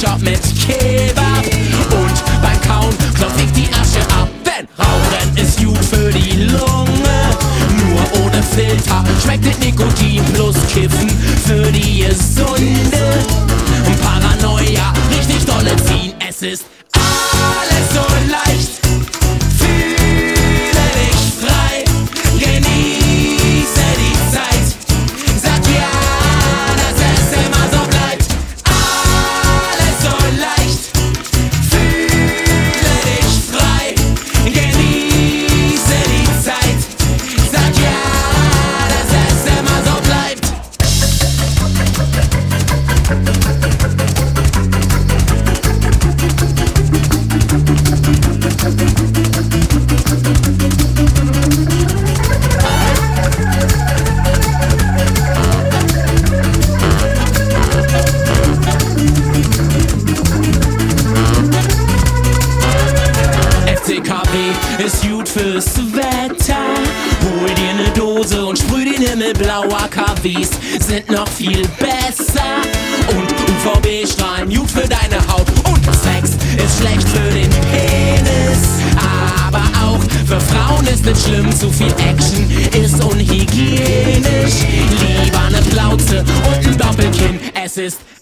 Ketchup mit Kebab. Und beim Kauen klopft ich die Asche ab, denn Rauchen ist gut für die Lunge. Nur ohne Filter schmeckt das Nikotin plus Kiffen für die Gesunde. Und Paranoia, richtig dolle ziehen, es ist alles so leicht. Fühle dich frei, genieße die Zeit. Sag ja, dass es immer so bleibt. Alles so leicht. Fühle dich frei, genieße die Zeit. Sag ja, dass es immer so bleibt. FCKW ist gut fürs Wetter. Hol dir ne Dose und sprüh den Himmel blau. AKWs sind noch viel besser. Und UVB-Strahlen gut für deine Haut. Und Sex ist schlecht für den Penis. Aber auch für Frauen ist es schlimm. Zu viel Action ist unhygienisch. Lieber ne Plauze und ein Doppelkinn. Es ist